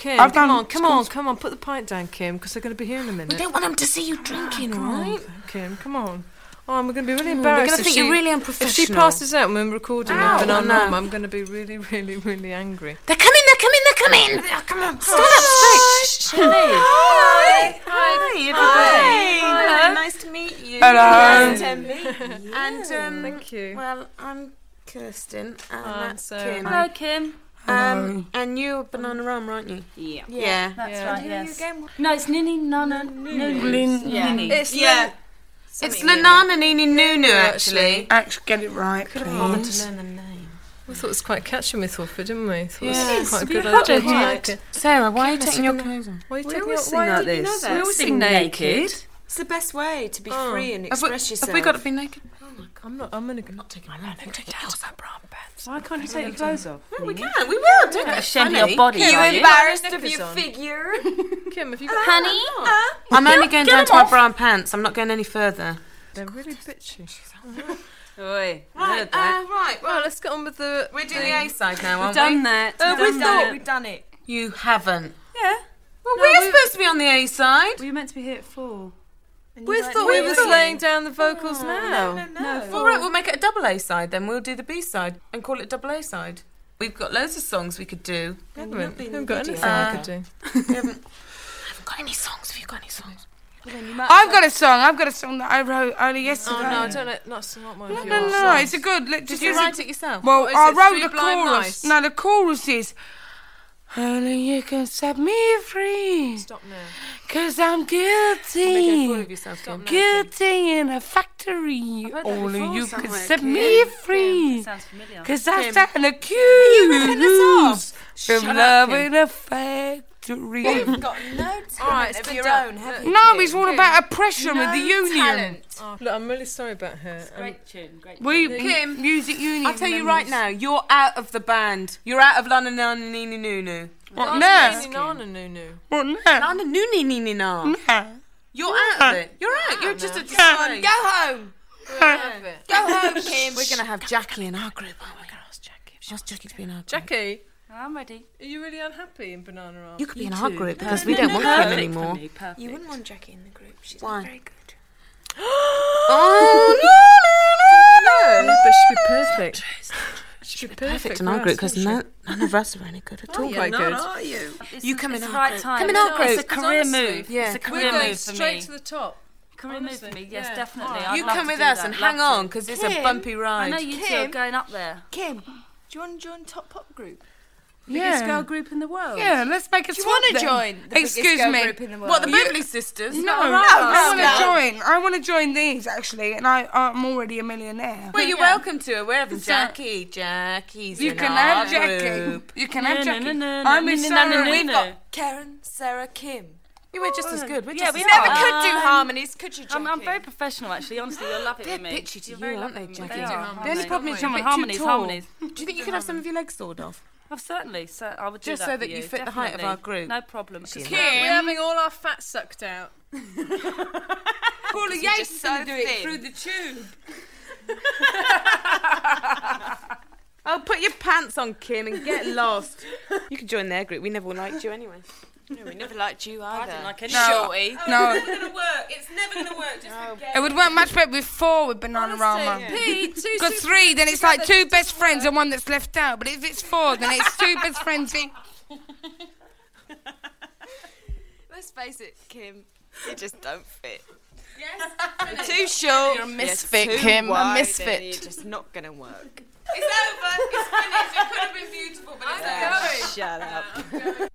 Kim, come on, put the pint down, Kim, because they're going to be here in a minute. We don't want them to see you drinking, all right? Kim, come on. Oh, I'm going to be really embarrassed. They're going to think you're really unprofessional. If she passes out when we're recording Bananarama, I'm going to be really, really, really angry. They're coming. Come on, stand up straight. Hi, everybody. Hello. Nice to meet you. Hello. And thank you. Well, I'm Kirsten. And that's Sarah. Kim. Hello, Kim. And you're Bananarama, aren't you? Yeah. That's right, yes. Again? No, it's Nini Nana Nunu. Nini. It's Lanana Nini Nunu, actually. Actually, get it right, Could have wanted please. to learn the name. We thought it was quite catchy with Thorford, didn't we? Thought Yes, it was quite a we good had idea. it, yeah. Like it. Sarah, why are you taking your clothes on? Why are you We taking always your sing like did you this. know We that? always sing naked. It's the best way to be free and express yourself. Have we got to be naked? I'm not taking my bra pants. Why can't you take your clothes off? No, we can. We will. Don't get Shame funny. your body, Are are you you? embarrassed of Knickers your on. figure? Kim, have you got... Honey? I'm only going down to my bra and pants. I'm not going any further. They're really bitchy. Oi, Right, right. Well, let's get on with the... We're doing the A side now, aren't done we? that. We've done it. You haven't. Yeah. Well, we're supposed to be on the A side. Were you meant to be here at 4? We thought we were laying down the vocals now. No. All right, we'll make it a double A side then. We'll do the B side and call it double A side. We've got loads of songs we could do. We haven't got anything I could do. We haven't got any songs. Have you got any songs? I've got a song that I wrote only yesterday. Oh, no, don't let... That's not one of No, yours. no, it's a good... Did you write it yourself? Well, What is I it, wrote Three the Blind chorus. Mice? No, the chorus is... Only you can set me free, Stop now. 'cause I'm Make a fool guilty. of yourself, Kim. Guilty in a factory. heard that Only before you can somewhere, set Kim. me free. Sounds familiar. 'Cause I Kim. stand accused Shut of up, love Kim. in a factory. You've got no talent of your own, have you? No, it's all about oppression with the union. Oh, look, I'm really sorry about her. Great tune, great tune. We Kim, music union. I'll tell you right now, you're out of the band. You're out of Lana Nana Nini Nunu. What Nana now? Nana Nunu. What now? Lana Nuni Nini Na. Nah. You're out of it. You're out. You're just a Go disgrace. home. Go home, Kim. We're going to have Jackie in our group, aren't we? Ask Jackie to be in our group. Jackie, I'm ready. are you really unhappy in Bananarama? You could be in our group because we don't want Kim anymore. Perfect. You wouldn't want Jackie in the group. She's Why? not very good. Oh, no. But she'd be perfect. She'd be Perfect in for our us, group because wouldn't none of us are any good at all. quite good. Are you? You come in It's our the right group. time. Come in our It's group. a career honestly, move. yeah. It's a We're career going move for straight me. to the top. Career move for me, yes, Yeah. definitely. Alright. I'd You love come to with do us that. and I'd hang love on to. because it's a Kim, bumpy I ride. know you two Kim. are going up there. Kim, do you want to join Top Pop Group? Biggest Yeah. girl group in the world. Yeah, let's make a Do you swap want to then. join the Excuse biggest girl me. group in the world? What, the Beverly Sisters? No, All I right. want no. to join. I want to join these actually, and I'm already a millionaire. Well, you're welcome to it. We're having Jackie. Jackie's You in can our have Jackie. group. You can have No, Jackie. no, no, I'm no, with no, Sarah. no, no, We've no. got Karen, Sarah, Kim. Yeah, we're just as good. We're Yeah, just we as Never good. could do harmonies, could you, Jackie? I'm very professional, actually. Honestly, you'll love it They're with me. bitchy to You're you, very aren't they, lovely. Jackie? They are. The only problem is you're a Come bit on, harmonies, too tall. harmonies. Do you think you could have some of your legs sawed off? Oh, certainly. So I would do Just that so for that you fit the definitely. height of our group. No problem. We're having all our fat sucked out. Paula Yates is going to do it through the tube. Oh, put your pants on, Kim, and get lost. You can join their group. We never liked you anyway. No, we never liked you either. didn't like any Shorty. No, It's never going to work. It's never going to work. Just forget it would work much better with 4 with Bananarama. Pete, two Got 3, then it's like 2 best friends and 1 that's left out. But if it's 4, then it's 2 best friends. Let's face it, Kim, you just don't fit. Yes. You're too short. You're a misfit, you're too Kim, a wide, misfit. and You're just not going to work. It's over. It's finished. It could have been beautiful, but it's over. Shut up.